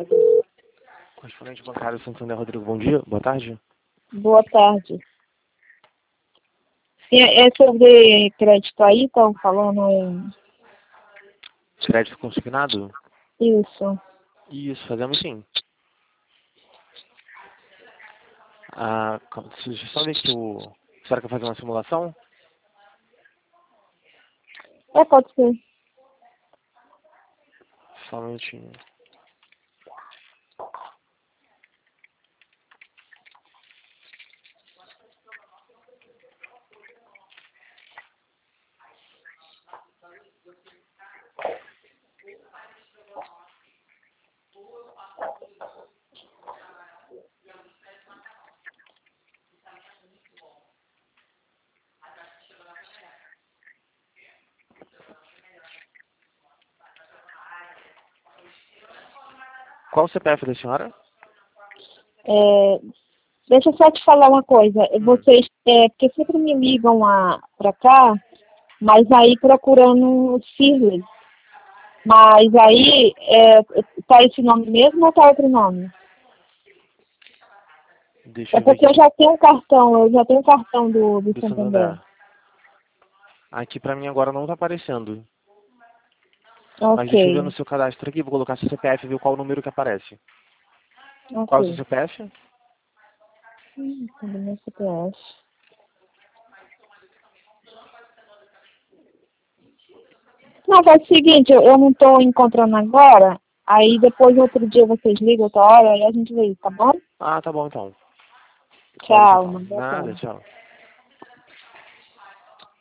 Correspondente bancário Santander, Rodrigo, bom dia, boa tarde. Boa tarde. Sim, é sobre crédito aí, estão falando Crédito consignado? isso. Isso, fazemos sim. Vocês sabem que será que eu fazer uma simulação? Pode ser. Só um minutinho. Qual o CPF da senhora? Deixa eu só te falar uma coisa. Vocês, porque sempre me ligam pra cá, mas aí procurando Cirles. Mas aí, tá esse nome mesmo ou tá outro nome? Deixa eu ver Porque aqui. eu já tenho cartão do Santander. Aqui pra mim agora não tá aparecendo. Mas deixa eu ver no Ok. seu cadastro aqui, vou colocar seu CPF e ver qual o número que aparece. Qual é o seu Ok. CPF? Cadê meu CPF? Não, faz o seguinte, eu não estou encontrando agora, aí depois outro dia vocês ligam outra hora e a gente vê isso, tá bom? Tá bom então. Pode deixar Tchau, então. uma boa Nada, tarde. tchau.